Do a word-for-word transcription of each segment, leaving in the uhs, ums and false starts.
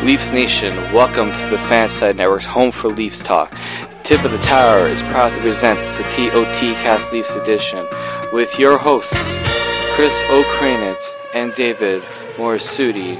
Leafs Nation, welcome to the Fanside Network's home for Leafs talk. Tip of the Tower is proud to present the T O T Cast Leafs edition with your hosts, Chris O'Kranitz and David Morisuti.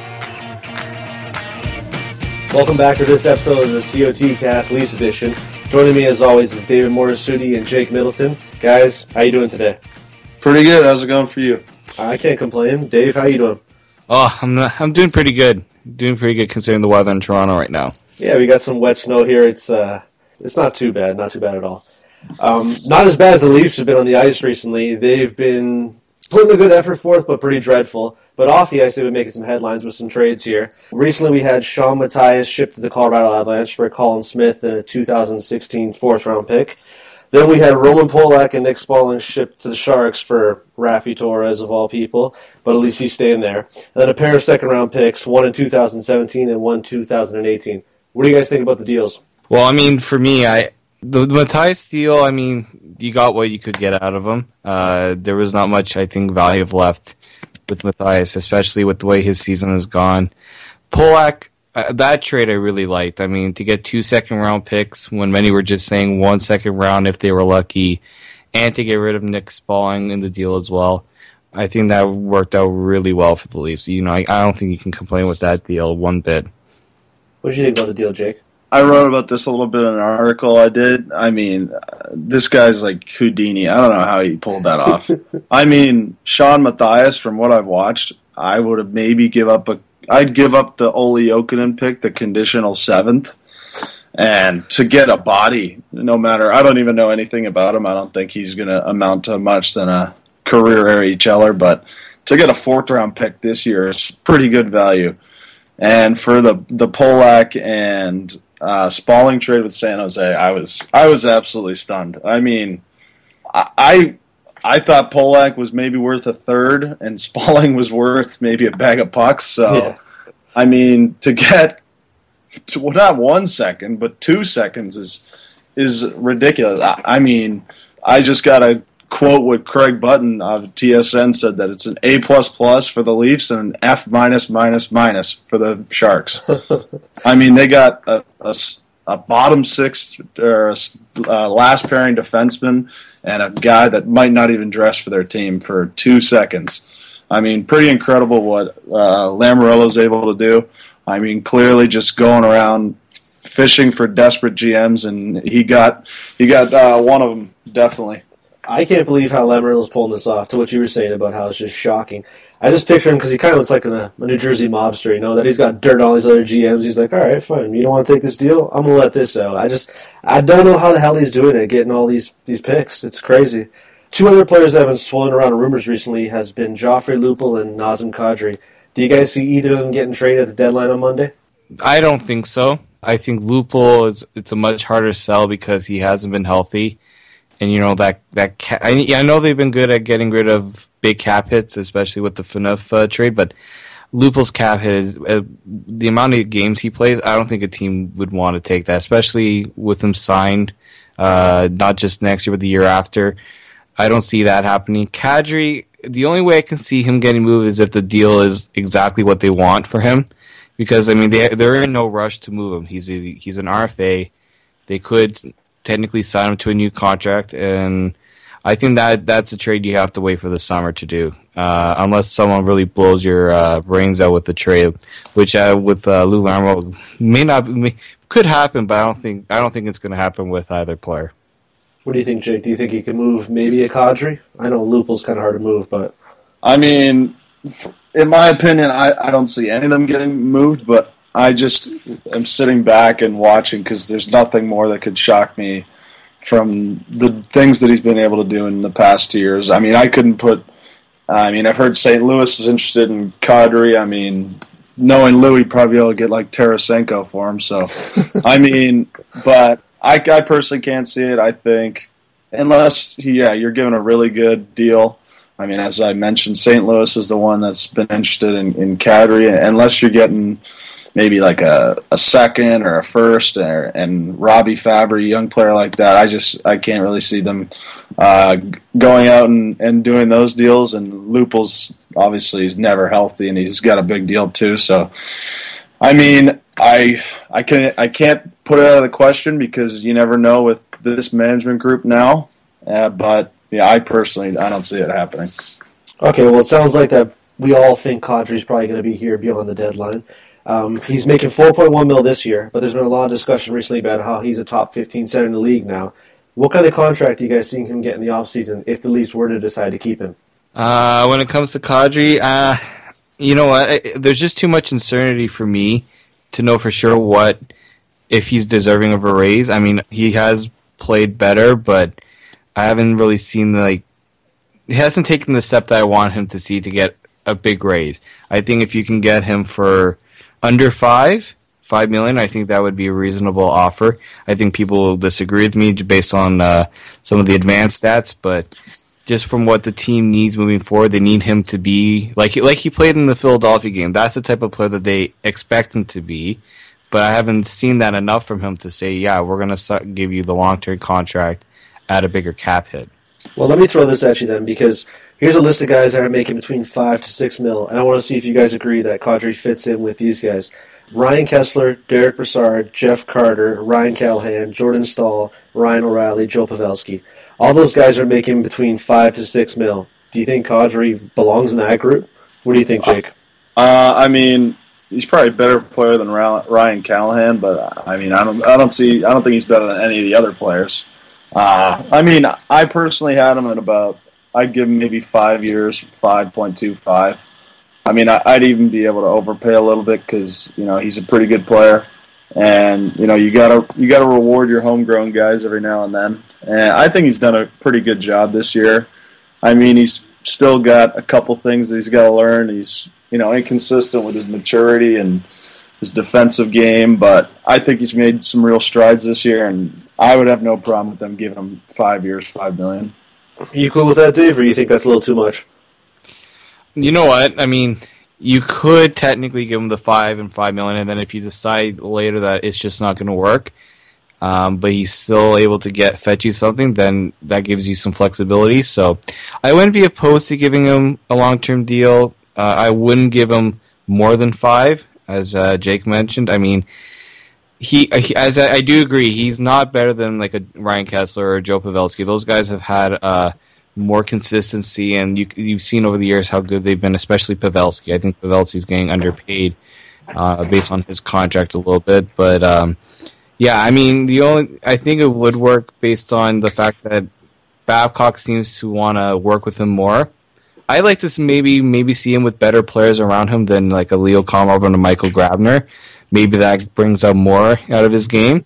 Welcome back to this episode of the T O T Cast Leafs edition. Joining me as always is David Morisuti and Jake Middleton. Guys, how you doing today? Pretty good. How's it going for you? I can't complain. Dave, how you doing? Oh, I'm not, I'm doing pretty good. Doing pretty good considering the weather in Toronto right now. Yeah, we got some wet snow here. It's uh, it's not too bad. Not too bad at all. Um, not as bad as the Leafs have been on the ice recently. They've been putting a good effort forth, but pretty dreadful. But off the ice, they've been making some headlines with some trades here. Recently, we had Sean Matthias shipped to the Colorado Avalanche for Colin Smith and a two thousand sixteen fourth-round pick. Then we had Roman Polak and Nick Spaulding shipped to the Sharks for Raffi Torres, of all people, but at least he's staying there. And then a pair of second-round picks, one in two thousand seventeen and one in two thousand eighteen. What do you guys think about the deals? Well, I mean, for me, I the, the Matthias deal, I mean, you got what you could get out of him. Uh, there was not much, I think, value left with Matthias, especially with the way his season has gone. Polak, uh, that trade I really liked. I mean, to get two second-round picks when many were just saying one second round if they were lucky, and to get rid of Nick Spaulding in the deal as well. I think that worked out really well for the Leafs. You know, I, I don't think you can complain with that deal one bit. What did you think about the deal, Jake? I wrote about this a little bit in an article I did. I mean, uh, this guy's like Houdini. I don't know how he pulled that off. I mean, Sean Matthias, from what I've watched, I would have maybe give up a. I'd give up the Olli Jokinen pick, the conditional seventh, and to get a body, no matter. I don't even know anything about him. I don't think he's going to amount to much than a career AHLer, but to get a fourth round pick this year is pretty good value. And for the the Polak and uh, Spaulding trade with San Jose, I was I was absolutely stunned. I mean, I I thought Polak was maybe worth a third, and Spaulding was worth maybe a bag of pucks. So, yeah. I mean, to get to, well, not one second, but two seconds is is ridiculous. I, I mean, I just got a quote what Craig Button of T S N said, that it's an A plus plus for the Leafs and an F minus minus minus for the Sharks. I mean, they got a, a, a bottom six or a, a last pairing defenseman and a guy that might not even dress for their team for two seconds. I mean, pretty incredible what uh, Lamoriello's able to do. I mean, clearly just going around fishing for desperate G Ms, and he got he got uh, one of them, definitely. I can't believe how Lamoriello's pulling this off, to what you were saying about how it's just shocking. I just picture him because he kind of looks like a, a New Jersey mobster, you know, that he's got dirt on all these other G Ms. He's like, all right, fine, you don't want to take this deal? I'm going to let this out. I just, I don't know how the hell he's doing it, getting all these, these picks. It's crazy. Two other players that have been swirling around in rumors recently has been Joffrey Lupul and Nazem Kadri. Do you guys see either of them getting traded at the deadline on Monday? I don't think so. I think Lupul, is, it's a much harder sell because he hasn't been healthy. And, you know, that, that ca- I, I know they've been good at getting rid of big cap hits, especially with the Phaneuf uh, trade, but Lupul's cap hit is, uh, the amount of games he plays, I don't think a team would want to take that, especially with him signed, uh, not just next year, but the year after. I don't see that happening. Kadri, the only way I can see him getting moved is if the deal is exactly what they want for him, because, I mean, they, they're in no rush to move him. He's a, he's an R F A. They could technically sign him to a new contract, and I think that that's a trade you have to wait for the summer to do, uh, unless someone really blows your uh, brains out with the trade, which uh, with uh, Lou Lamoriello may not may, could happen, but I don't think I don't think it's going to happen with either player. What do you think, Jake? Do you think he can move maybe a Kadri? I know Lupul's kind of hard to move, but I mean, in my opinion, I, I don't see any of them getting moved, but I just am sitting back and watching because there's nothing more that could shock me from the things that he's been able to do in the past two years. I mean, I couldn't put – I mean, I've heard Saint Louis is interested in Kadri. I mean, knowing Lou, he'd probably be able to get like Tarasenko for him. So, I mean, but I, I personally can't see it, I think, unless, yeah, you're given a really good deal. I mean, as I mentioned, Saint Louis is the one that's been interested in, in Kadri, unless you're getting – maybe like a, a second or a first, or, and Robbie Fabry, young player like that. I just I can't really see them uh, going out and, and doing those deals. And Lupul's obviously he's never healthy, and he's got a big deal too. So I mean, I I can I can't put it out of the question because you never know with this management group now. Uh, but yeah, I personally I don't see it happening. Okay, well, it sounds like that we all think Kadri's probably going to be here beyond the deadline. Um, he's making four point one mil this year, but there's been a lot of discussion recently about how he's a top fifteen center in the league now. What kind of contract do you guys think him get in the offseason if the Leafs were to decide to keep him? Uh, when it comes to Kadri, uh, you know what? I, there's just too much uncertainty for me to know for sure what if he's deserving of a raise. I mean, he has played better, but I haven't really seen like he hasn't taken the step that I want him to see to get a big raise. I think if you can get him for under five, five million, I think that would be a reasonable offer. I think people will disagree with me based on uh, some of the advanced stats, but just from what the team needs moving forward, they need him to be like like he played in the Philadelphia game. That's the type of player that they expect him to be. But I haven't seen that enough from him to say, yeah, we're going to give you the long-term contract at a bigger cap hit. Well, let me throw this at you then, because here's a list of guys that are making between five to six mil, and I want to see if you guys agree that Kadri fits in with these guys. Ryan Kessler, Derek Brassard, Jeff Carter, Ryan Callahan, Jordan Stahl, Ryan O'Reilly, Joe Pavelski. All those guys are making between five to six mil. Do you think Kadri belongs in that group? What do you think, Jake? Uh, I mean, he's probably a better player than Ryan Callahan, but I mean, I don't, I don't see, I don't think he's better than any of the other players. Uh, I mean, I personally had him at about, I'd give him maybe five years, five point two five. I mean, I'd even be able to overpay a little bit because you know he's a pretty good player, and you know you gotta you gotta reward your homegrown guys every now and then. And I think he's done a pretty good job this year. I mean, he's still got a couple things that he's got to learn. He's you know inconsistent with his maturity and his defensive game, but I think he's made some real strides this year, and I would have no problem with them giving him five years, five million. You cool with that, Dave, or you think that's a little too much? You know what? I mean, you could technically give him the five and five million, and then if you decide later that it's just not going to work, um, but he's still able to get fetch you something, then that gives you some flexibility. So I wouldn't be opposed to giving him a long-term deal. Uh, I wouldn't give him more than five, as uh, Jake mentioned. I mean, he, he as I, I do agree, he's not better than like a Ryan Kessler or Joe Pavelski. Those guys have had uh, more consistency, and you, you've seen over the years how good they've been, especially Pavelski. I think Pavelski's getting underpaid uh, based on his contract a little bit, but um, yeah, I mean, the only I think it would work based on the fact that Babcock seems to want to work with him more. I like to maybe maybe see him with better players around him than like a Leo Komarov and a Michael Grabner. Maybe that brings out more out of his game.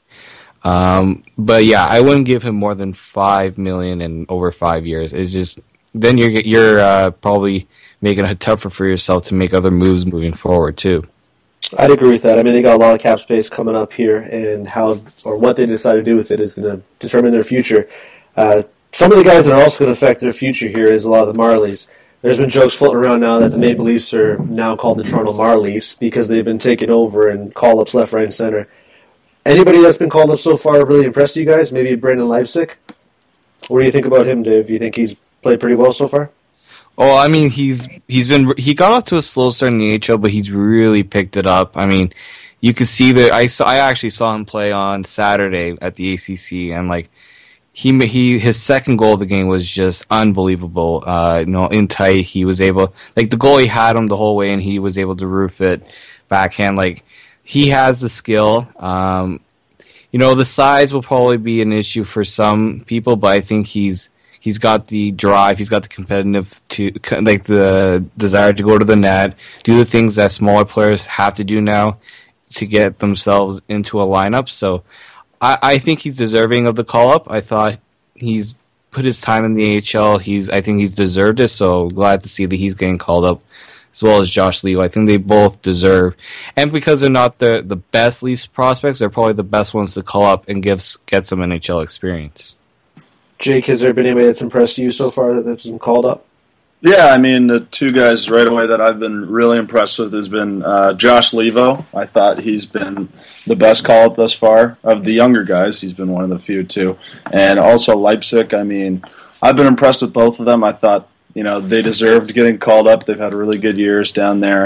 Um, but yeah, I wouldn't give him more than five million in over five years. It's just then you're you're uh, probably making it tougher for yourself to make other moves moving forward too. I'd agree with that. I mean, they got a lot of cap space coming up here, and how or what they decide to do with it is going to determine their future. Uh, some of the guys that are also going to affect their future here is a lot of the Marlies. There's been jokes floating around now that the Maple Leafs are now called the Toronto Marleafs because they've been taken over and call-ups left, right, and center. Anybody that's been called up so far really impressed you guys? Maybe Brandon Leipzig? What do you think about him, Dave? Do you think he's played pretty well so far? Oh, I mean, he's he's been he got off to a slow start in the A H L, but he's really picked it up. I mean, you could see that I saw I actually saw him play on Saturday at the A C C, and like he he his second goal of the game was just unbelievable. Uh, you know, in tight, he was able like the goalie had him the whole way, and he was able to roof it backhand. Like he has the skill. Um, you know, the size will probably be an issue for some people, but I think he's. He's got the drive. He's got the competitive to like the desire to go to the net, do the things that smaller players have to do now to get themselves into a lineup. So, I, I think he's deserving of the call up. I thought he's put his time in the A H L. He's I think he's deserved it. So glad to see that he's getting called up, as well as Josh Leo. I think they both deserve, and because they're not the the best Leafs prospects, they're probably the best ones to call up and give get some N H L experience. Jake, has there been anybody that's impressed you so far that's been called up? Yeah, I mean, the two guys right away that I've been really impressed with has been uh, Josh Levo. I thought he's been the best call-up thus far. Of the younger guys, he's been one of the few, too. And also Leipzig, I mean, I've been impressed with both of them. I thought, you know, they deserved getting called up. They've had really good years down there.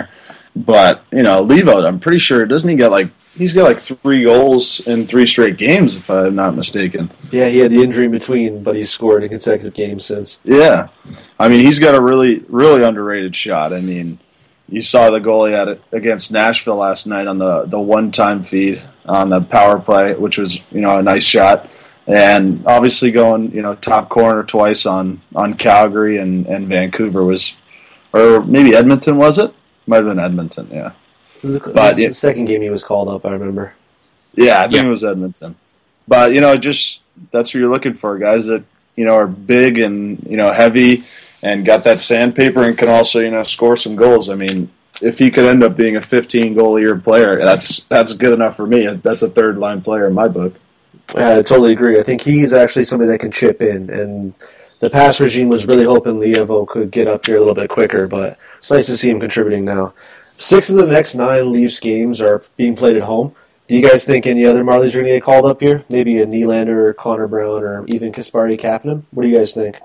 But, you know, Levo, I'm pretty sure, doesn't he get like, he's got like three goals in three straight games, if I'm not mistaken. Yeah, he had the injury in between, but he's scored in consecutive games since. Yeah. I mean, he's got a really, really underrated shot. I mean, you saw the goal he had against Nashville last night on the, the one-time feed on the power play, which was, you know, a nice shot. And obviously going, you know, top corner twice on, on Calgary and, and Vancouver was, or maybe Edmonton, was it? Might have been Edmonton, yeah. It was, the, but, it was yeah, the second game he was called up, I remember. Yeah, I think yeah. it was Edmonton. But, you know, just that's what you're looking for, guys that, you know, are big and, you know, heavy and got that sandpaper and can also, you know, score some goals. I mean, if he could end up being a fifteen-goal-a-year player, that's that's good enough for me. That's a third-line player in my book. Yeah, I totally agree. I think he's actually somebody that can chip in, and the past regime was really hoping Levo could get up here a little bit quicker, but it's nice to see him contributing now. Six of the next nine Leafs games are being played at home. Do you guys think any other Marlies are going to get called up here? Maybe a Nylander or Connor Brown or even Kasperi Kapanen? What do you guys think?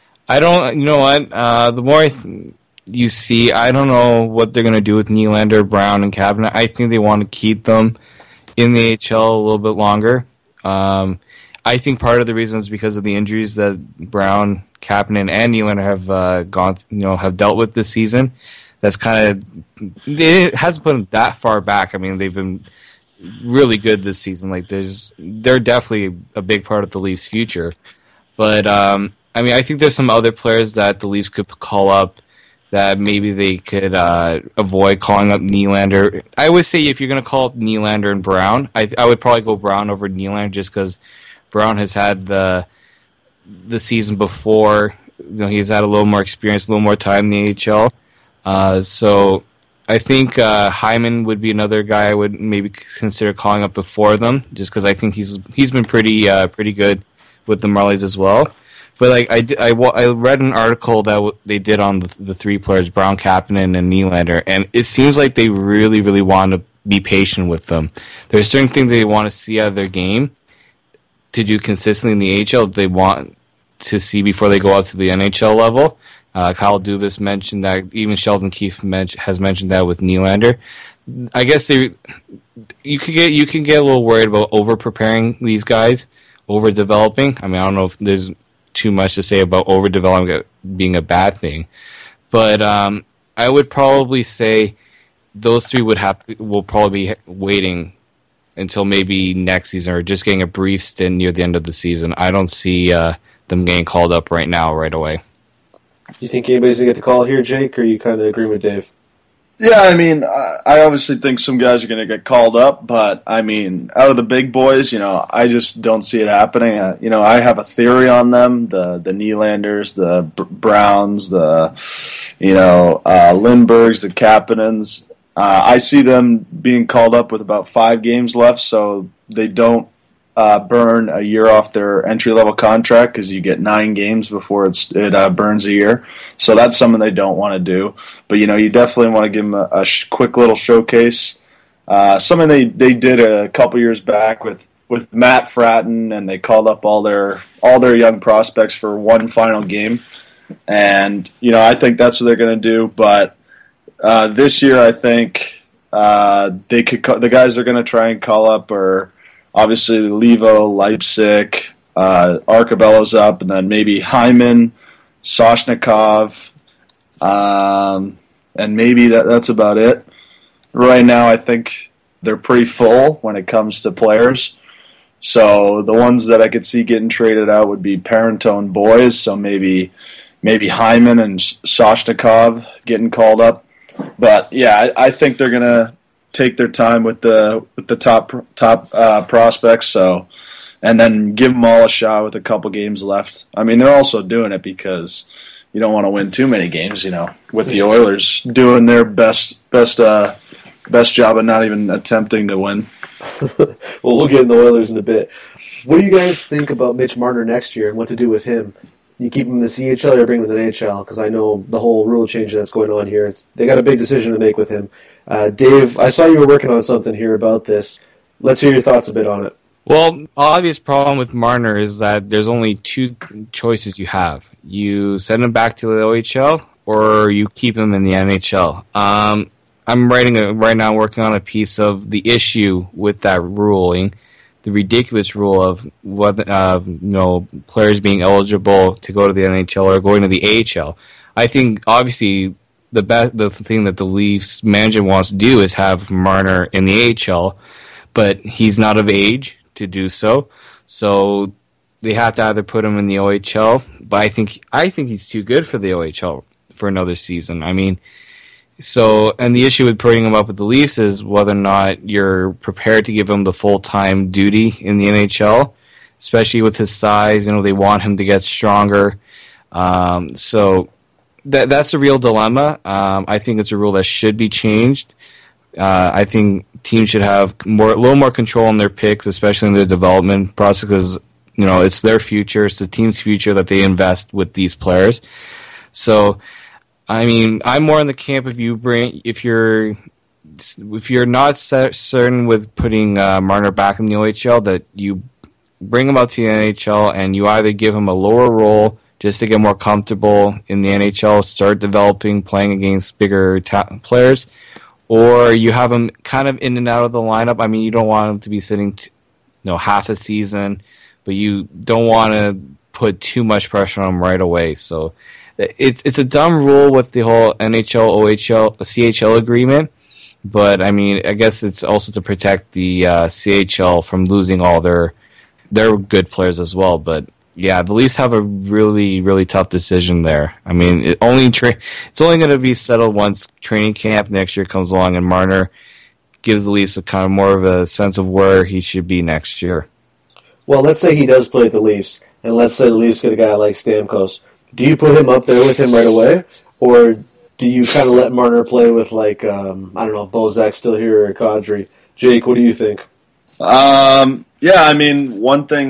I don't, you know what, uh, the more I th- you see, I don't know what they're going to do with Nylander, Brown, and Kapanen. I think they want to keep them in the A H L a little bit longer. Um, I think part of the reason is because of the injuries that Brown, Kapanen, and Nylander have uh, gone, you know, have dealt with this season. That's kind of, it hasn't put them that far back. I mean, they've been really good this season. Like, there's, they're definitely a big part of the Leafs' future. But um, I mean, I think there's some other players that the Leafs could call up that maybe they could uh, avoid calling up Nylander. I would say if you're going to call up Nylander and Brown, I, I would probably go Brown over Nylander just because Brown has had the the season before. You know, he's had a little more experience, a little more time in the A H L. Uh, so I think uh, Hyman would be another guy I would maybe consider calling up before them, just because I think he's he's been pretty uh, pretty good with the Marlies as well. But like I, did, I, I read an article that w- they did on the, the three players, Brown, Kapanen, and Nylander, and it seems like they really, really want to be patient with them. There's certain things they want to see out of their game to do consistently in the A H L. They want to see before they go up to the N H L level. Uh, Kyle Dubas mentioned that. Even Sheldon Keefe men- has mentioned that with Nylander. I guess they, you could get you can get a little worried about over preparing these guys, over developing. I mean, I don't know if there's too much to say about overdevelopment being a bad thing, but um, I would probably say those three would have to, will probably be waiting until maybe next season or just getting a brief stint near the end of the season. I don't see uh, them getting called up right now, right away. Do you think anybody's going to get the call here, Jake, or you kind of agree with Dave? Yeah, I mean, I obviously think some guys are going to get called up, but, I mean, out of the big boys, you know, I just don't see it happening. Uh, you know, I have a theory on them, the the Nylanders, the B- Browns, the, you know, uh, Lindberghs, the Kapanens. Uh, I see them being called up with about five games left, so they don't uh, burn a year off their entry-level contract because you get nine games before it's, it uh, burns a year. So that's something they don't want to do. But, you know, you definitely want to give them a, a sh- quick little showcase. Uh, something they, they did a couple years back with, with Matt Fratton, and they called up all their all their young prospects for one final game. And, you know, I think that's what they're going to do. But uh, this year I think uh, they could co- the guys they're going to try and call up are obviously Levo, Leipzig, uh, Arcabella's up, and then maybe Hyman, Soshnikov, um, and maybe that, that's about it. Right now, I think they're pretty full when it comes to players. So the ones that I could see getting traded out would be Parentone boys, so maybe maybe Hyman and Soshnikov getting called up. But, yeah, I, I think they're going to take their time with the with the top top uh, prospects, so and then give them all a shot with a couple games left. I mean, they're also doing it because you don't want to win too many games, you know, with the Oilers doing their best best uh, best job of not even attempting to win. Well, we'll get in the Oilers in a bit. What do you guys think about Mitch Marner next year and what to do with him? You keep him in the C H L or bring him to the N H L? Because I know the whole rule change that's going on here. It's, they got a big decision to make with him. Uh, Dave, I saw you were working on something here about this. Let's hear your thoughts a bit on it. Well, obvious problem with Marner is that there's only two choices you have. You send him back to the O H L or you keep him in the N H L. Um, I'm writing a, right now, working on a piece of the issue with that ruling, the ridiculous rule of what uh, you know players being eligible to go to the N H L or going to the A H L. I think obviously the best the thing that the Leafs management wants to do is have Marner in the A H L, but he's not of age to do so. So they have to either put him in the O H L, but I think I think he's too good for the O H L for another season. I mean, so and the issue with putting him up with the Leafs is whether or not you're prepared to give him the full-time duty in the N H L, especially with his size. You know, they want him to get stronger. Um, so that that's a real dilemma. Um, I think it's a rule that should be changed. Uh, I think teams should have more, a little more control on their picks, especially in their development process, because you know it's their future, it's the team's future that they invest with these players. So, I mean, I'm more in the camp if you bring if you're if you're not certain with putting uh, Marner back in the O H L, that you bring him out to the N H L and you either give him a lower role just to get more comfortable in the N H L, start developing, playing against bigger ta- players, or you have him kind of in and out of the lineup. I mean, you don't want him to be sitting, t- you know, half a season, but you don't want to put too much pressure on him right away. So it's it's a dumb rule with the whole N H L, O H L, C H L agreement. But I mean, I guess it's also to protect the uh, C H L from losing all their their good players as well. But yeah, the Leafs have a really, really tough decision there. I mean, it only tra- it's only going to be settled once training camp next year comes along and Marner gives the Leafs a kind of more of a sense of where he should be next year. Well, let's say he does play with the Leafs, and let's say the Leafs get a guy like Stamkos. Do you put him up there with him right away, or do you kind of let Marner play with, like, um, I don't know, Bozak still here or Kadri? Jake, what do you think? Um, yeah, I mean, one thing...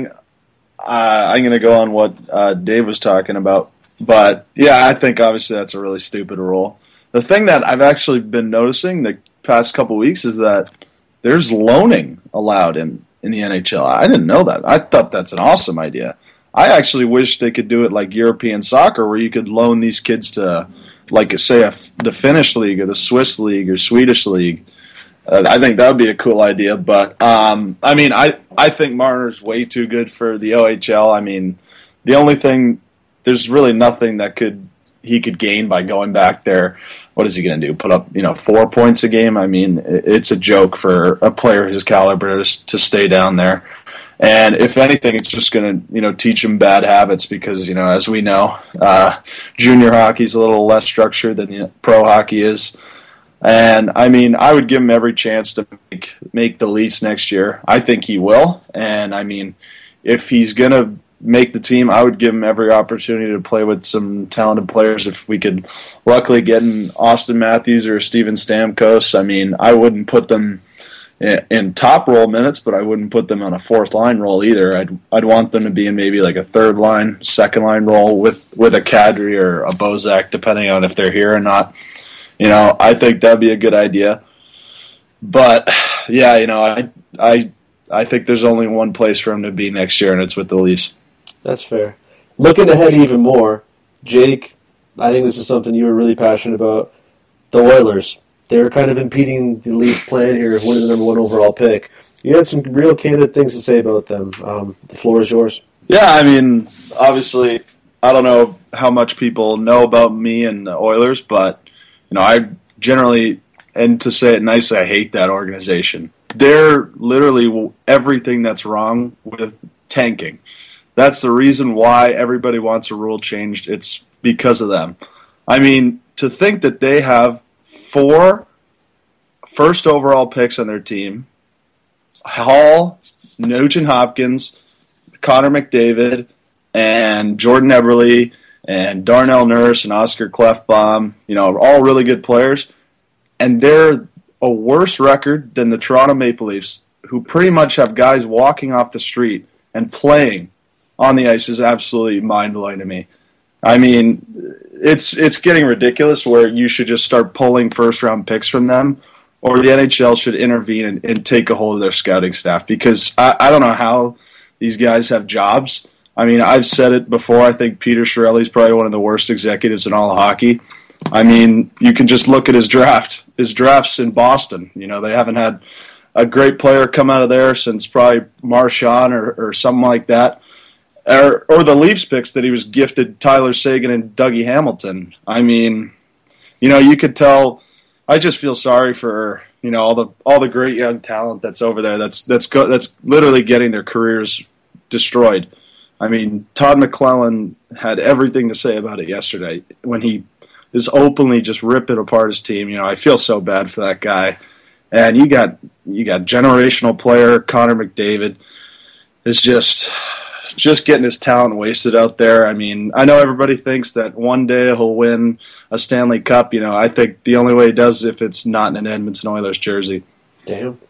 Uh, I'm going to go on what uh, Dave was talking about. But, yeah, I think obviously that's a really stupid rule. The thing that I've actually been noticing the past couple weeks is that there's loaning allowed in, in the N H L. I didn't know that. I thought that's an awesome idea. I actually wish they could do it like European soccer, where you could loan these kids to, like, say, a, the Finnish league or the Swiss league or Swedish league. Uh, I think that would be a cool idea, but um, I mean, I, I think Marner's way too good for the O H L. I mean, the only thing, there's really nothing that could he could gain by going back there. What is he going to do? Put up, you know, four points a game? I mean, it's a joke for a player his caliber to, to stay down there. And if anything, it's just going to, you know, teach him bad habits because, you know, as we know, uh, junior hockey's a little less structured than the pro hockey is. And, I mean, I would give him every chance to make, make the Leafs next year. I think he will. And, I mean, if he's going to make the team, I would give him every opportunity to play with some talented players. If we could luckily get in Austin Matthews or Steven Stamkos, I mean, I wouldn't put them in, in top role minutes, but I wouldn't put them on a fourth line role either. I'd I'd want them to be in maybe like a third line, second line role with, with a Kadri or a Bozak, depending on if they're here or not. You know, I think that'd be a good idea. But yeah, you know, I I I think there's only one place for him to be next year, and it's with the Leafs. That's fair. Looking ahead even more, Jake, I think this is something you were really passionate about. The Oilers, they're kind of impeding the Leafs' plan here of winning the number one overall pick. You had some real candid things to say about them. Um, the floor is yours. Yeah, I mean, obviously, I don't know how much people know about me and the Oilers, but you know, I generally, and to say it nicely, I hate that organization. They're literally everything that's wrong with tanking. That's the reason why everybody wants a rule changed. It's because of them. I mean, to think that they have four first overall picks on their team, Hall, Nugent Hopkins, Connor McDavid, and Jordan Eberle, and Darnell Nurse and Oscar Klefbom, you know, all really good players. And they're a worse record than the Toronto Maple Leafs, who pretty much have guys walking off the street and playing on the ice is absolutely mind-blowing to me. I mean, it's it's getting ridiculous where you should just start pulling first-round picks from them, or the N H L should intervene and, and take a hold of their scouting staff, because I, I don't know how these guys have jobs. I mean, I've said it before. I think Peter Chiarelli is probably one of the worst executives in all of hockey. I mean, you can just look at his draft. His drafts in Boston. You know, they haven't had a great player come out of there since probably Marchand or, or something like that. Or, or the Leafs picks that he was gifted Tyler Seguin and Dougie Hamilton. I mean, you know, you could tell. I just feel sorry for, you know, all the all the great young talent that's over there. That's that's go, that's literally getting their careers destroyed. I mean, Todd McClellan had everything to say about it yesterday when he is openly just ripping apart his team. You know, I feel so bad for that guy. And you got you got generational player Connor McDavid is just just getting his talent wasted out there. I mean, I know everybody thinks that one day he'll win a Stanley Cup. You know, I think the only way he does is if it's not in an Edmonton Oilers jersey. Damn.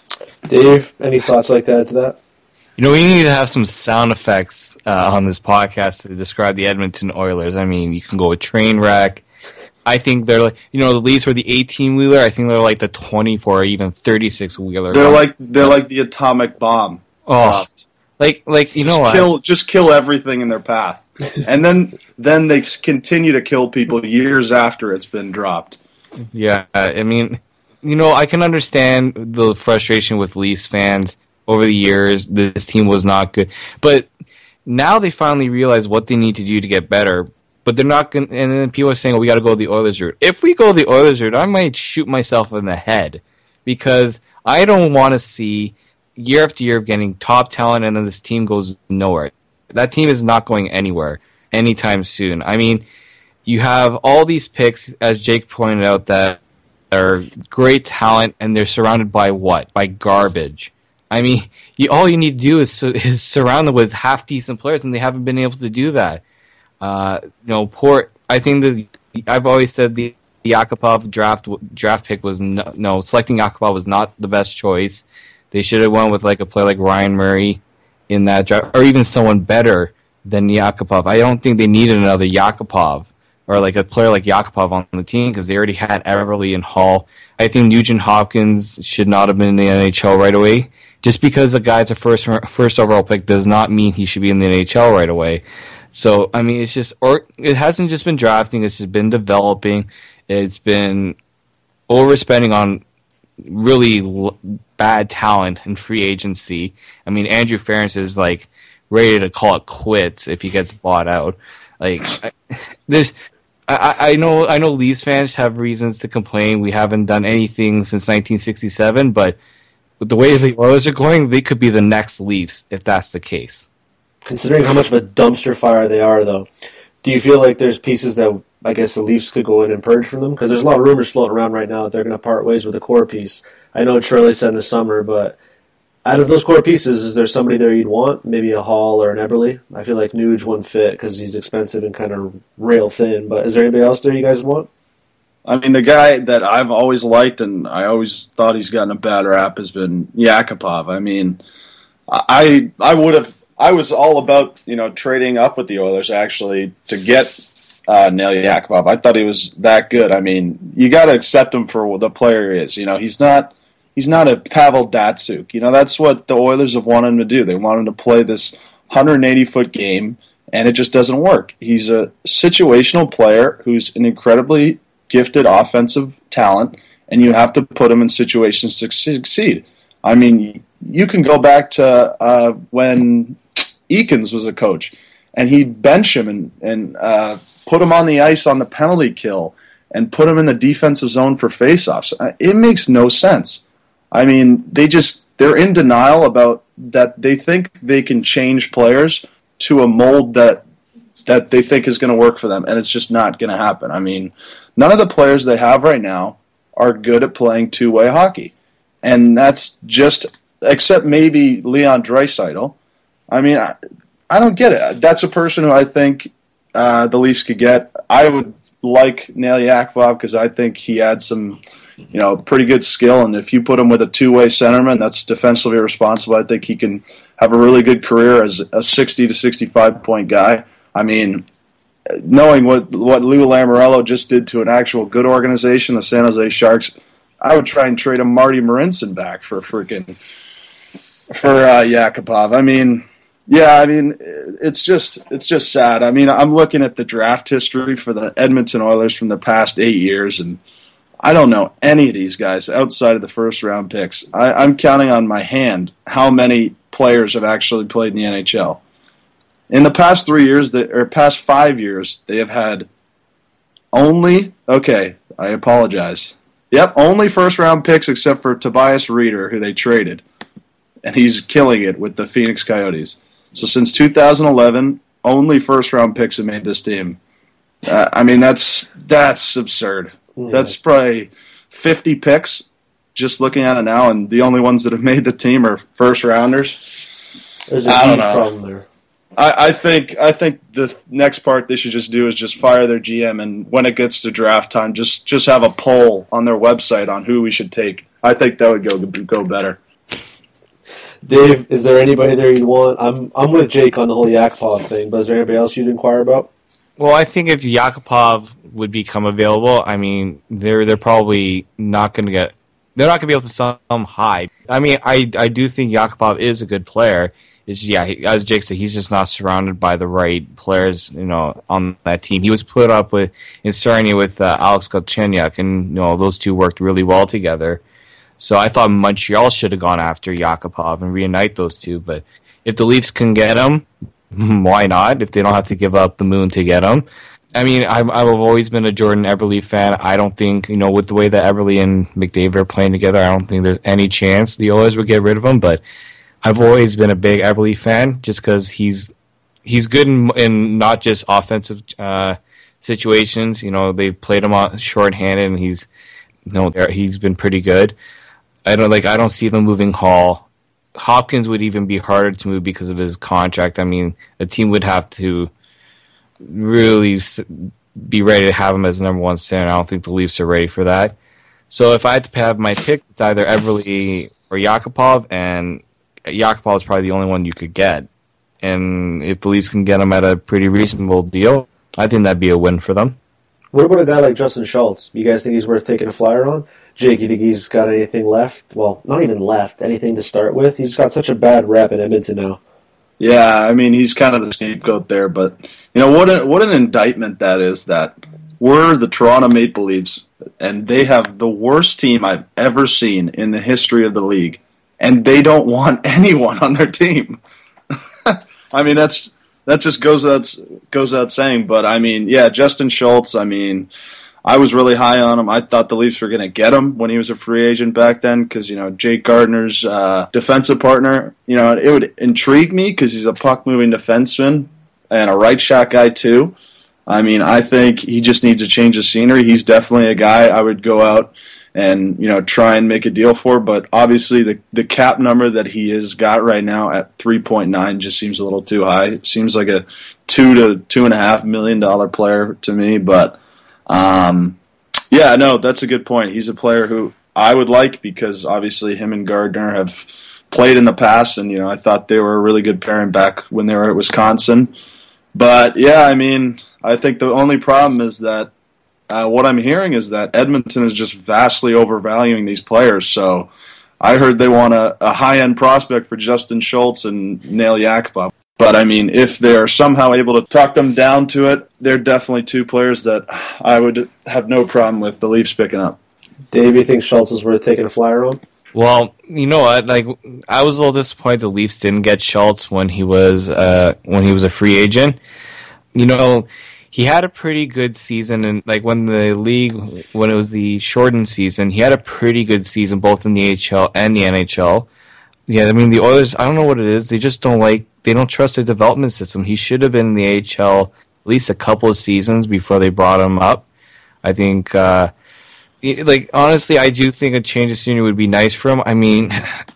Dave, any thoughts like that to that? You know, we need to have some sound effects uh, on this podcast to describe the Edmonton Oilers. I mean, you can go with train wreck. I think they're like, you know, the Leafs were the eighteen-wheeler. I think they're like the twenty-four or even thirty-six-wheeler. They're like they're like the atomic bomb. Oh, like like you know just what? Kill, just kill everything in their path, and then then they continue to kill people years after it's been dropped. Yeah, I mean, you know, I can understand the frustration with Leafs fans over the years. This team was not good, but now they finally realize what they need to do to get better. But they're not going. And then people are saying, "Oh, we got to go the Oilers route." If we go the Oilers route, I might shoot myself in the head because I don't want to see year after year of getting top talent, and then this team goes nowhere. That team is not going anywhere anytime soon. I mean, you have all these picks, as Jake pointed out, that are great talent, and they're surrounded by what? By garbage. I mean, you, all you need to do is is surround them with half decent players, and they haven't been able to do that. Uh, you know, poor. I think that I've always said the, the Yakupov draft draft pick was no, no selecting Yakupov was not the best choice. They should have went with like a player like Ryan Murray in that draft, or even someone better than Yakupov. I don't think they needed another Yakupov or like a player like Yakupov on the team because they already had Everly and Hall. I think Nugent Hopkins should not have been in the N H L right away. Just because the guy's a first first overall pick does not mean he should be in the N H L right away. So, I mean, it's just, or it hasn't just been drafting, it's just been developing. It's been overspending on really l- bad talent in free agency. I mean, Andrew Ference is, like, ready to call it quits if he gets bought out. Like, I, there's, I, I know I know Leafs fans have reasons to complain. We haven't done anything since nineteen sixty-seven, but with the way the Oilers are going, they could be the next Leafs if that's the case. Considering how much of a dumpster fire they are, though, do you feel like there's pieces that I guess the Leafs could go in and purge from them? Because there's a lot of rumors floating around right now that they're going to part ways with a core piece. I know Charlie said in the summer, but out of those core pieces, is there somebody there you'd want? Maybe a Hall or an Eberle? I feel like Nuge wouldn't fit because he's expensive and kind of rail thin. But is there anybody else there you guys want? I mean, the guy that I've always liked and I always thought he's gotten a bad rap has been Yakupov. I mean, I I would have. I was all about, you know, trading up with the Oilers, actually, to get uh, Nail Yakupov. I thought he was that good. I mean, you got to accept him for the player he is. You know, he's not he's not a Pavel Datsyuk. You know, that's what the Oilers have wanted him to do. They want him to play this one hundred eighty-foot game, and it just doesn't work. He's a situational player who's an incredibly gifted offensive talent, and you have to put him in situations to succeed. I mean, you can go back to uh, when Eakins was a coach, and he'd bench him and, and uh, put him on the ice on the penalty kill and put him in the defensive zone for faceoffs. It makes no sense. I mean, they just, they're in denial about that. They think they can change players to a mold that that they think is going to work for them, and it's just not going to happen. I mean, none of the players they have right now are good at playing two-way hockey, and that's just, except maybe Leon Draisaitl. I mean, I, I don't get it. That's a person who I think uh, the Leafs could get. I would like Nail Yakupov because I think he adds some, you know, pretty good skill. And if you put him with a two-way centerman that's defensively responsible, I think he can have a really good career as a sixty to sixty-five point guy. I mean, knowing what what Lou Lamoriello just did to an actual good organization, the San Jose Sharks, I would try and trade a Marty Marinson back for freaking for uh, Yakupov. I mean, Yeah, I mean, it's just it's just sad. I mean, I'm looking at the draft history for the Edmonton Oilers from the past eight years, and I don't know any of these guys outside of the first round picks. I, I'm counting on my hand how many players have actually played in the N H L. In the past three years, that or past five years, they have had only okay. I apologize. Yep, only first round picks except for Tobias Reeder, who they traded, and he's killing it with the Phoenix Coyotes. So since two thousand eleven, only first-round picks have made this team. Uh, I mean, that's that's absurd. Yeah. That's probably fifty picks, just looking at it now, and the only ones that have made the team are first-rounders. There's a I huge don't know. problem there. I, I think I think the next part they should just do is just fire their G M, and when it gets to draft time, just, just have a poll on their website on who we should take. I think that would go go better. Dave, is there anybody there you'd want? I'm I'm with Jake on the whole Yakupov thing, but is there anybody else you'd inquire about? Well, I think if Yakupov would become available, I mean, they're they're probably not going to get. They're not going to be able to sell him high. I mean, I I do think Yakupov is a good player. It's yeah, he, as Jake said, he's just not surrounded by the right players, you know, on that team. He was put up with in Sarnia with uh, Alex Galchenyuk, and you know those two worked really well together. So I thought Montreal should have gone after Yakupov and reunite those two. But if the Leafs can get him, why not? If they don't have to give up the moon to get him. I mean, I've, I've always been a Jordan Eberle fan. I don't think, you know, with the way that Eberle and McDavid are playing together, I don't think there's any chance the Oilers would get rid of him. But I've always been a big Eberle fan just because he's he's good in, in not just offensive uh, situations. You know, they've played him on shorthanded, and he's you know he's been pretty good. I don't like. I don't see them moving Hall. Hopkins would even be harder to move because of his contract. I mean, a team would have to really be ready to have him as number one center. I don't think the Leafs are ready for that. So if I had to have my pick, it's either Eberle or Yakupov, and Yakupov is probably the only one you could get. And if the Leafs can get him at a pretty reasonable deal, I think that'd be a win for them. What about a guy like Justin Schultz? You guys think he's worth taking a flyer on? Jake, you think he's got anything left? Well, not even left. Anything to start with? He's got such a bad rep in Edmonton now. Yeah, I mean, he's kind of the scapegoat there. But, you know, what, a, what an indictment that is that we're the Toronto Maple Leafs, and they have the worst team I've ever seen in the history of the league, and they don't want anyone on their team. I mean, that's that just goes out, goes out saying. But, I mean, yeah, Justin Schultz, I mean, I was really high on him. I thought the Leafs were going to get him when he was a free agent back then because, you know, Jake Gardner's uh, defensive partner, you know, it would intrigue me because he's a puck-moving defenseman and a right shot guy, too. I mean, I think he just needs a change of scenery. He's definitely a guy I would go out and, you know, try and make a deal for. But obviously the the cap number that he has got right now at three point nine just seems a little too high. It seems like a two to two and a half million dollar player to me. But, um, yeah, no, that's a good point. He's a player who I would like because obviously him and Gardner have played in the past. And, you know, I thought they were a really good pairing back when they were at Wisconsin. But, yeah, I mean, I think the only problem is that uh, what I'm hearing is that Edmonton is just vastly overvaluing these players. So I heard they want a, a high-end prospect for Justin Schultz and Nail Yakupov. But, I mean, if they're somehow able to talk them down to it, they're definitely two players that I would have no problem with the Leafs picking up. Dave, you think Schultz is worth taking a flyer on? Well, you know what? Like, I was a little disappointed the Leafs didn't get Schultz when he was uh, when he was a free agent. You know, he had a pretty good season, and like when the league, when it was the shortened season, he had a pretty good season both in the A H L and the N H L. Yeah, I mean the Oilers. I don't know what it is. They just don't like. They don't trust their development system. He should have been in the A H L at least a couple of seasons before they brought him up. I think. Uh, Like, honestly, I do think a change of scenery would be nice for him. I mean,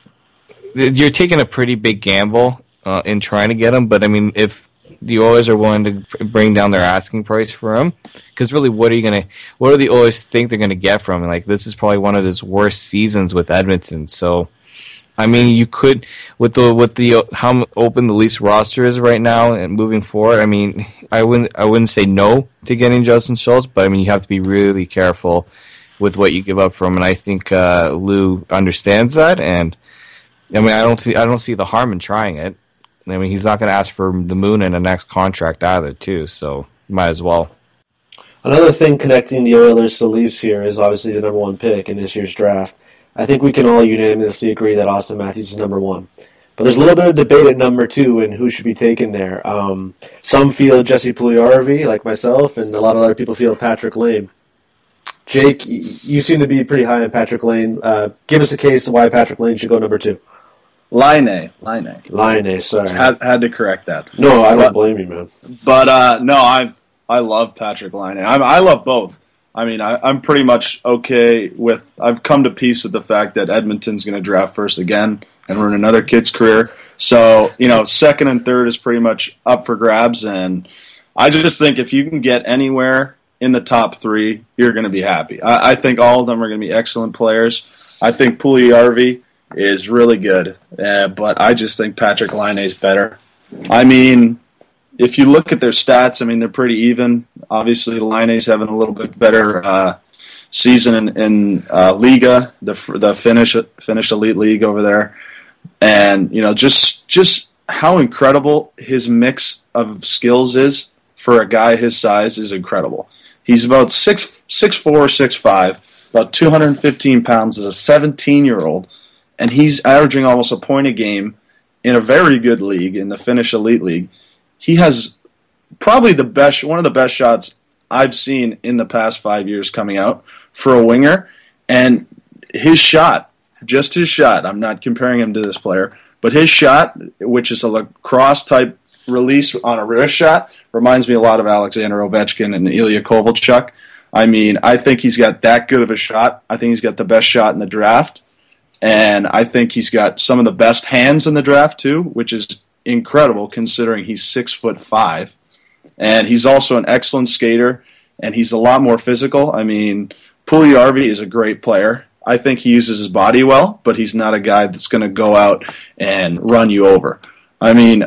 you're taking a pretty big gamble uh, in trying to get him, but, I mean, if the Oilers are willing to bring down their asking price for him, because really, what are you going to, what do the Oilers think they're going to get from him? Like, this is probably one of his worst seasons with Edmonton, so, I mean, you could, with the, with the, how open the Leafs roster is right now and moving forward, I mean, I wouldn't, I wouldn't say no to getting Justin Schultz, but, I mean, you have to be really careful with what you give up from, and I think uh, Lou understands that. And I mean, I don't see, I don't see the harm in trying it. I mean, he's not going to ask for the moon in the next contract either, too. So might as well. Another thing connecting the Oilers to the Leafs here is obviously the number one pick in this year's draft. I think we can all unanimously agree that Austin Matthews is number one. But there's a little bit of debate at number two and who should be taken there. Um, some feel Jesse Puljujarvi, like myself, and a lot of other people feel Patrick Lane. Jake, you seem to be pretty high on Patrick Lane. Uh, give us a case of why Patrick Lane should go number two. Laine, Laine, Laine. Sorry, had had to correct that. No, I don't but, blame you, man. But uh, no, I I love Patrick Laine. I I love both. I mean, I, I'm pretty much okay with. I've come to peace with the fact that Edmonton's going to draft first again and ruin another kid's career. So you know, second and third is pretty much up for grabs. And I just think if you can get anywhere in the top three, you're going to be happy. I, I think all of them are going to be excellent players. I think Puljujarvi is really good, uh, but I just think Patrick Laine is better. I mean, if you look at their stats, I mean, they're pretty even. Obviously, Laine's having a little bit better uh, season in, in uh, Liga, the the Finnish Finnish Elite League over there, and you know, just just how incredible his mix of skills is for a guy his size is incredible. He's about six six four, six five, about two hundred fifteen pounds as a seventeen-year-old, and he's averaging almost a point a game in a very good league, in the Finnish Elite League. He has probably the best, one of the best shots I've seen in the past five years coming out for a winger, and his shot, just his shot, I'm not comparing him to this player, but his shot, which is a lacrosse-type release on a wrist shot, reminds me a lot of Alexander Ovechkin and Ilya Kovalchuk. I mean, I think he's got that good of a shot. I think he's got the best shot in the draft. And I think he's got some of the best hands in the draft, too, which is incredible considering he's six foot five. And he's also an excellent skater, and he's a lot more physical. I mean, Puljujarvi is a great player. I think he uses his body well, but he's not a guy that's going to go out and run you over. I mean,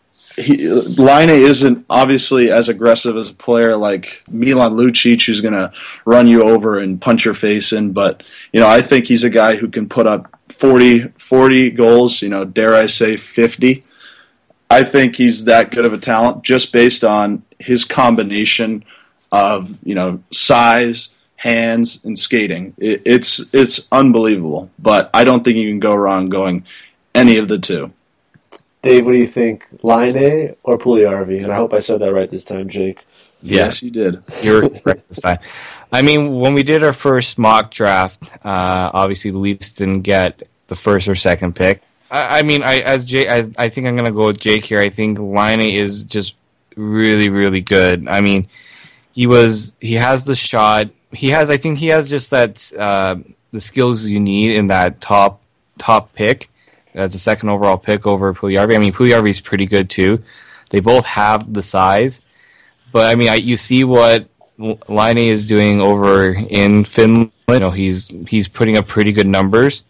He, Laine isn't obviously as aggressive as a player like Milan Lucic, who's going to run you over and punch your face in. But, you know, I think he's a guy who can put up forty, forty goals, you know, dare I say fifty. I think he's that good of a talent just based on his combination of, you know, size, hands, and skating. It, it's, it's unbelievable. But I don't think you can go wrong going any of the two. Dave, what do you think, Laine or Puljujarvi? And I hope I said that right this time, Jake. Yes, you did. You were correct this time. I mean, when we did our first mock draft, uh, obviously the Leafs didn't get the first or second pick. I, I mean, I as Jake, I, I think I'm going to go with Jake here. I think Laine is just really, really good. I mean, he was he has the shot. He has, I think, he has just that uh, the skills you need in that top top pick. As a second overall pick over Puljujarvi. I mean, Puljujarvi's pretty good too. They both have the size, but I mean, I, you see what Laine is doing over in Finland. You know, he's he's putting up pretty good numbers,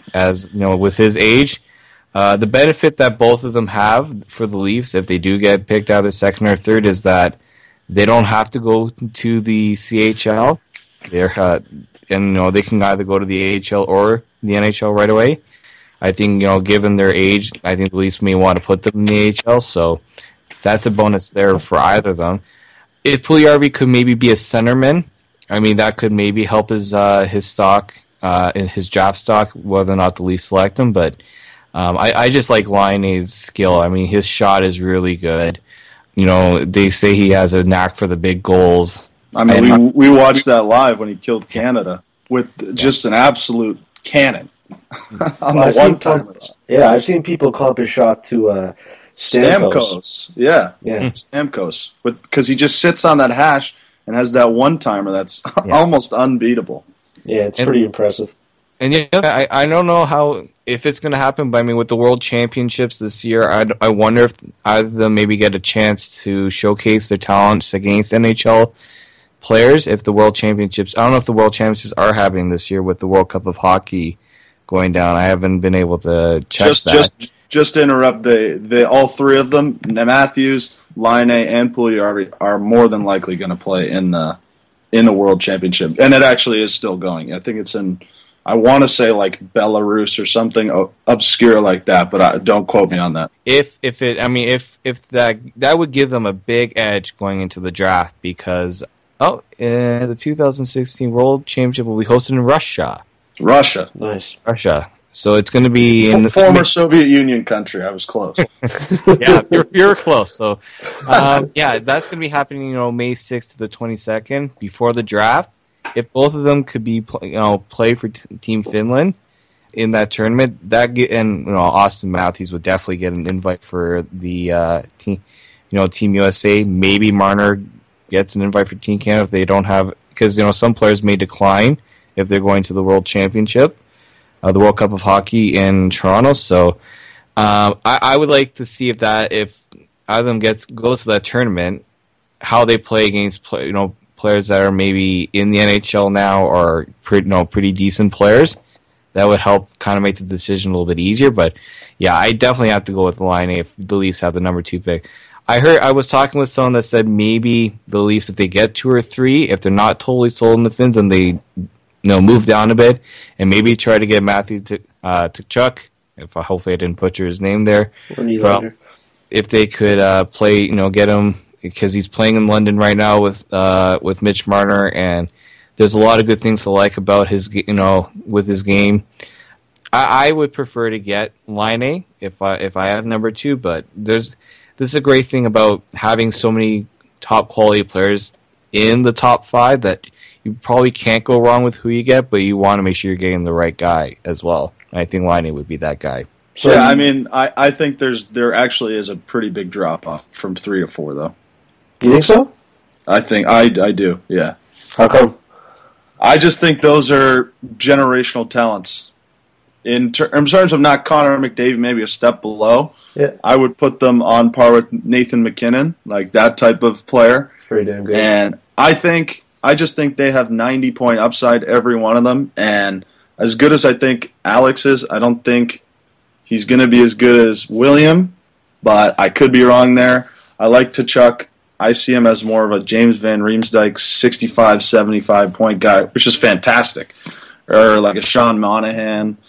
as you know, with his age. Uh, the benefit that both of them have for the Leafs, if they do get picked out of second or third, is that they don't have to go to the C H L. They're uh, and you know they can either go to the A H L or the N H L right away. I think, you know, given their age, I think the Leafs may want to put them in the A H L, so that's a bonus there for either of them. If Puljujarvi could maybe be a centerman, I mean, that could maybe help his uh, his stock, uh, in his draft stock, whether or not the Leafs select him, but um, I, I just like Laine's skill. I mean, his shot is really good. You know, they say he has a knack for the big goals. I mean, and we, we watched that live when he killed Canada with just an absolute cannon. On well, the one time, yeah, I've seen people comp his shot to uh, Stamkos. Stamkos, yeah, yeah, Stamkos, because he just sits on that hash and has that one timer that's yeah. almost unbeatable. Yeah, it's and, pretty impressive. And yeah, I I don't know how if it's going to happen, but I mean, with the World Championships this year, I I wonder if either of them maybe get a chance to showcase their talents against N H L players. If the World Championships, I don't know if the World Championships are happening this year with the World Cup of Hockey going down. I haven't been able to check just, that. Just, just to interrupt, the, the all three of them, Matthews, Laine, and Puljujarvi, are more than likely going to play in the in the World Championship, and it actually is still going. I think it's in I want to say like Belarus or something o- obscure like that, but I, don't quote me on that. If if it, I mean, if if that that would give them a big edge going into the draft because oh, uh, the two thousand sixteen World Championship will be hosted in Russia. Russia, Nice. Russia. So it's going to be in the former Soviet Union country. I was close. yeah, you're, you're close. So um, yeah, that's going to be happening. You know, May sixth to the twenty-second before the draft. If both of them could be, you know, play for t- Team Finland in that tournament, that get, and you know, Austin Matthews would definitely get an invite for the uh, team, you know, Team U S A. Maybe Marner gets an invite for Team Canada if they don't have, because you know some players may decline if they're going to the World Championship, uh, the World Cup of Hockey in Toronto. So um, I, I would like to see if that if either of them gets goes to that tournament, how they play against play, you know. players that are maybe in the N H L now or pretty, you know, pretty decent players. That would help kind of make the decision a little bit easier. But yeah, I definitely have to go with the Line A if the Leafs have the number two pick. I heard I was talking with someone that said maybe the Leafs, if they get two or three, if they're not totally sold on the Finns and they you know move down a bit and maybe try to get Matthew to uh, Tkachuk. If I hopefully I didn't butcher his name there. From, if they could uh, play, you know, get him. Because he's playing in London right now with uh, with Mitch Marner, and there's a lot of good things to like about his, you know, with his game. I, I would prefer to get Line A if I if I have number two, but there's this is a great thing about having so many top quality players in the top five that you probably can't go wrong with who you get, but you want to make sure you're getting the right guy as well. And I think Line A would be that guy. So yeah, I mean, I, I think there's there actually is a pretty big drop off from three to four though. You think so? I think I, I do, yeah. How come? I just think those are generational talents. In, ter- in terms of not Connor McDavid, maybe a step below, yeah. I would put them on par with Nathan McKinnon, like that type of player. It's pretty damn good. And I think, I just think they have ninety point upside, every one of them. And as good as I think Alex is, I don't think he's going to be as good as William, but I could be wrong there. I like Tkachuk. I see him as more of a James Van Riemsdyk sixty-five, seventy-five point guy, which is fantastic. Or like a Sean Monahan.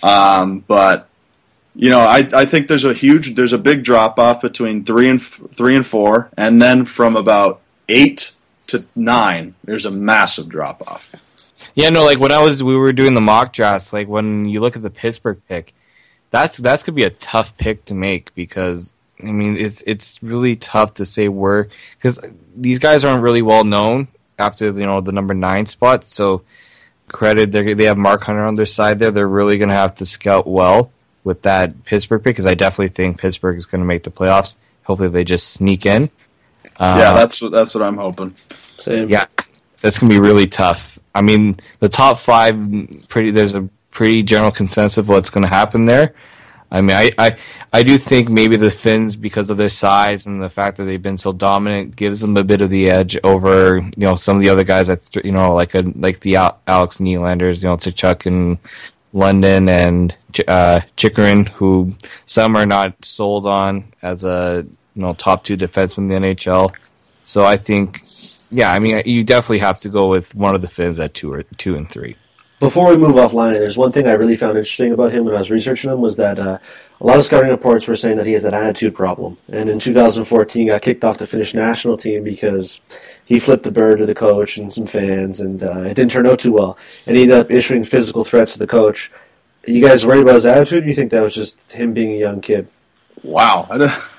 Um, but, you know, I, I think there's a huge, there's a big drop off between three and three and four. And then from about eight to nine, there's a massive drop off. Yeah, no, like when I was, we were doing the mock drafts, like when you look at the Pittsburgh pick, that's, that's going to be a tough pick to make because, I mean, it's it's really tough to say where because these guys aren't really well known after you know the number nine spot. So credit they they have Mark Hunter on their side there. They're really going to have to scout well with that Pittsburgh pick because I definitely think Pittsburgh is going to make the playoffs. Hopefully they just sneak in. Uh, yeah, that's what that's what I'm hoping. Same. Yeah, that's going to be really tough. I mean, the top five pretty there's a pretty general consensus of what's going to happen there. I mean, I, I, I do think maybe the Finns, because of their size and the fact that they've been so dominant, gives them a bit of the edge over, you know, some of the other guys that, you know, like a, like the Alex Nylanders, you know, Tkachuk in London and uh, Chikrin, who some are not sold on as a, you know, top two defenseman in the N H L. So I think, yeah, I mean, you definitely have to go with one of the Finns at two or two and three. Before we move offline, there's one thing I really found interesting about him when I was researching him was that uh, a lot of scouting reports were saying that he has an attitude problem. And in two thousand fourteen, got kicked off the Finnish national team because he flipped the bird to the coach and some fans, and uh, it didn't turn out too well. And he ended up issuing physical threats to the coach. Are you guys worried about his attitude, or do you think that was just him being a young kid? Wow.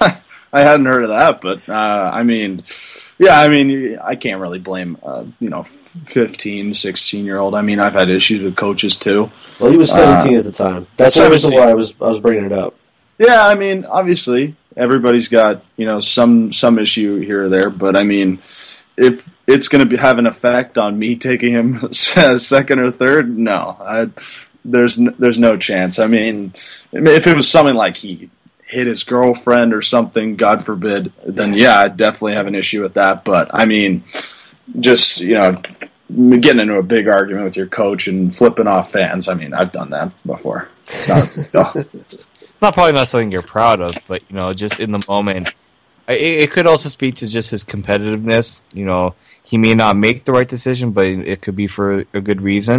I hadn't heard of that, but, uh, I mean... Yeah, I mean, I can't really blame, uh, you know, fifteen, sixteen-year-old. I mean, I've had issues with coaches, too. Well, he was seventeen uh, at the time. That's the reason why I was I was bringing it up. Yeah, I mean, obviously, everybody's got, you know, some some issue here or there, but, I mean, if it's going to have an effect on me taking him as second or third, no. I, there's, there's no chance. I mean, if it was something like he... hit his girlfriend or something, God forbid, then yeah, I definitely have an issue with that. But, I mean, just, you know, getting into a big argument with your coach and flipping off fans, I mean, I've done that before. It's not, oh. not probably not something you're proud of, but, you know, just in the moment. It, it could also speak to just his competitiveness. You know, he may not make the right decision, but it could be for a good reason.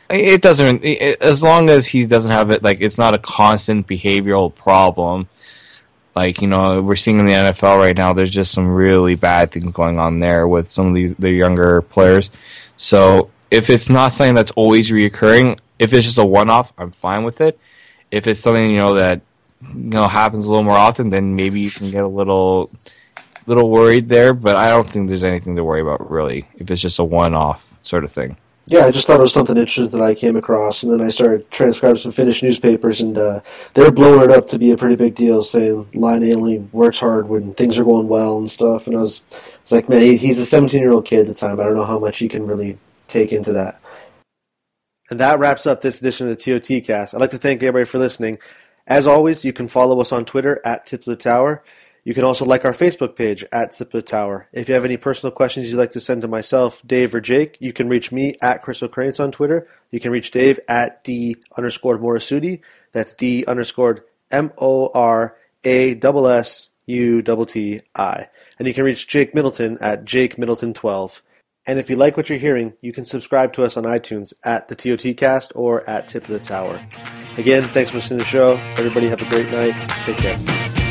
it doesn't. It, as long as he doesn't have it, like it's not a constant behavioral problem. Like, you know, we're seeing in the N F L right now, there's just some really bad things going on there with some of the, the younger players. So if it's not something that's always reoccurring, if it's just a one-off, I'm fine with it. If it's something, you know, that you know happens a little more often, then maybe you can get a little little worried there. But I don't think there's anything to worry about, really, if it's just a one-off sort of thing. Yeah, I just thought it was something interesting that I came across, and then I started transcribing some Finnish newspapers, and uh, they're blowing it up to be a pretty big deal, saying Laine only works hard when things are going well and stuff. And I was, I was like, man, he, he's a seventeen-year-old kid at the time. I don't know how much he can really take into that. And that wraps up this edition of the T O T Cast. I'd like to thank everybody for listening. As always, you can follow us on Twitter at Tip of the Tower. You can also like our Facebook page at Tip of the Tower. If you have any personal questions you'd like to send to myself, Dave, or Jake, you can reach me at Chris O'Crance on Twitter. You can reach Dave at D underscore Morisuti. That's D underscore M O R A S S U T T I. And you can reach Jake Middleton at Jake Middleton twelve. And if you like what you're hearing, you can subscribe to us on iTunes at the T O T Cast or at Tip of the Tower. Again, thanks for listening to the show. Everybody have a great night. Take care.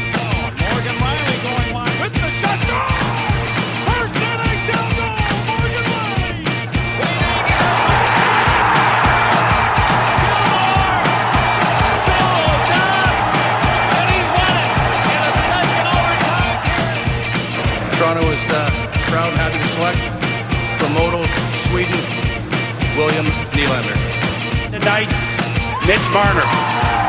Toronto is uh, proud and happy to select from Modo, Sweden, William Nylander. The Knights, Mitch Marner.